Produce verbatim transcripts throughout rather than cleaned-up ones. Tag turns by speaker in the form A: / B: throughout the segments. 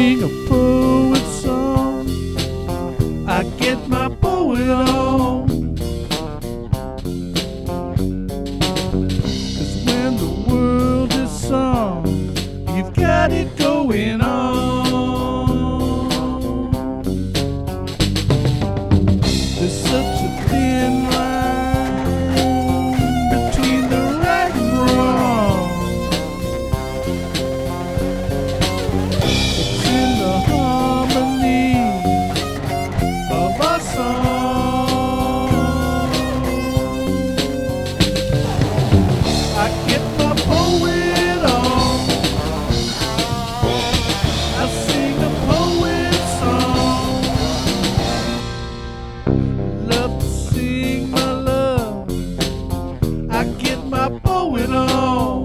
A: sing a poet song. I get my poet on. 'Cause when the world is song, you've got it going on. There's such a thin line between the right and wrong. It's in the harmony of our song. I get my poet on. I sing a poet song. Love to sing my love. I get my poet on.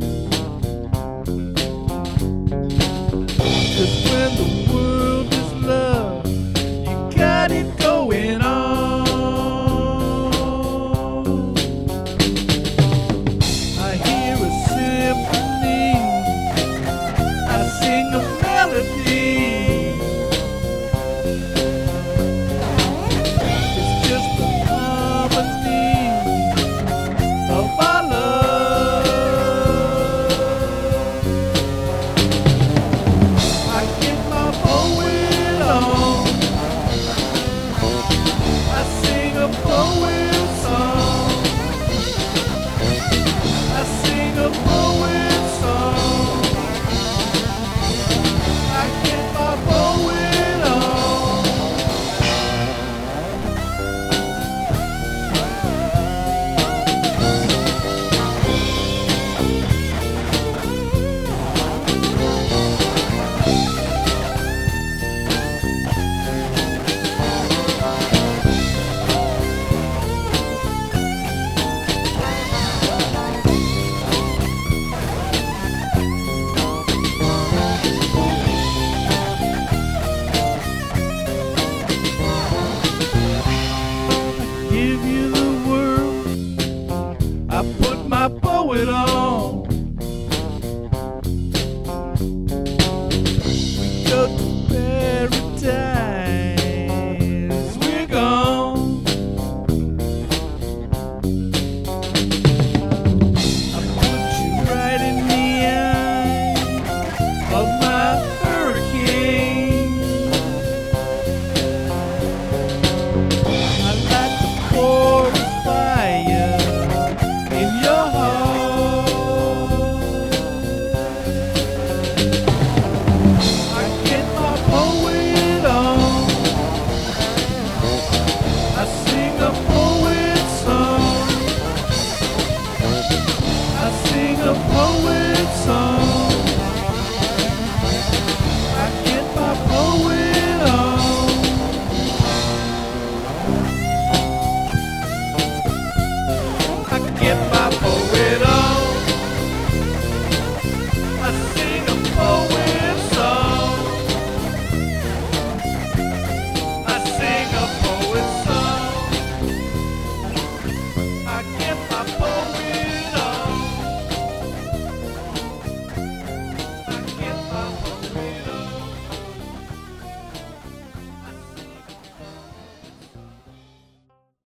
A: 'Cause when the world is love, you got it going on. I hear a symphony. I sing a melody. It's just the harmony of our love. I get my poet on. I sing a poet song. I sing a poet song. I get my poet on. Give you the world. I put my poet on. We go to paradise. We're gone. I put you right in the eye of my hurricane. I like to pour the fire in your heart. I get my poet on. I sing a poet song. I sing a poet song. I get my poet on. I get my poet on. I sing a poet song. I sing a poet song. I get my poet